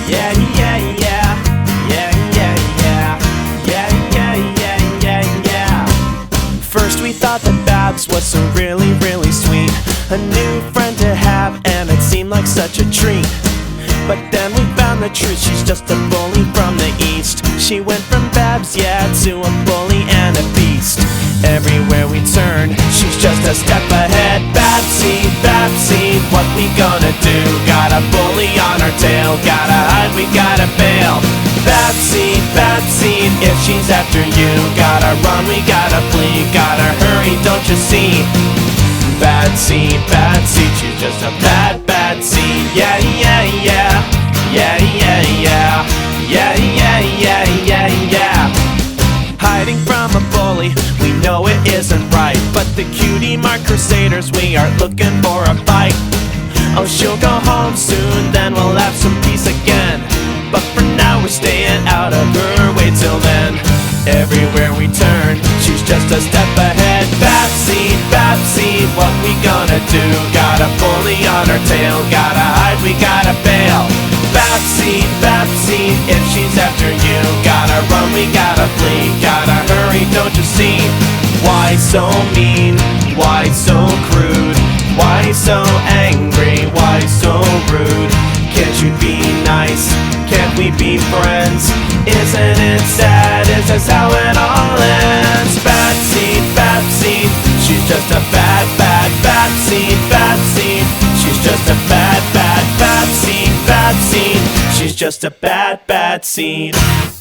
Yeah, yeah, yeah. Yeah, yeah, yeah. Yeah, yeah, yeah, yeah, yeah. First we thought that Babs was so really, really sweet, a new friend to have, and it seemed like such a treat. But then we found the truth, she's just a bully from the east. She went from Babs, yeah, to a bully and a beast. Everywhere we turn, she's just a step ahead. Babsy, Babsy, what we gonna do? Got a bully on our tail, gotta hide, we gotta bail. Babsy, Babsy, if she's after you, gotta run, we gotta flee, gotta hurry, don't you see? Badsy, Badsy, she's just a bad Badsy. Yeah, yeah, yeah. Yeah, yeah, yeah. Yeah, yeah, yeah, yeah, yeah. Hiding from a bully, we know it isn't right, but the cutie mark crusaders, we aren't looking for a fight. Oh, she'll go home soon, then we'll have some peace again, but for now we're staying out of her way till then. Everywhere we turn, she's just a step ahead. Babsy, Babsy, what we gonna do? Got a bully on our tail, gotta hide, we gotta bail. Babsy, Babsy, if she's after you, gotta run, we gotta flee, gotta hurry, don't you see? Why so mean? Why so crude? Why so angry? Why so rude? Can't you be nice? Can't we be friends? Isn't it sad? Is this how it all ends? Babsy, Babsy, she's just a bad, bad Babsy, Babsy, she's just a bad, bad Babsy, Babsy, she's just a bad, bad seed.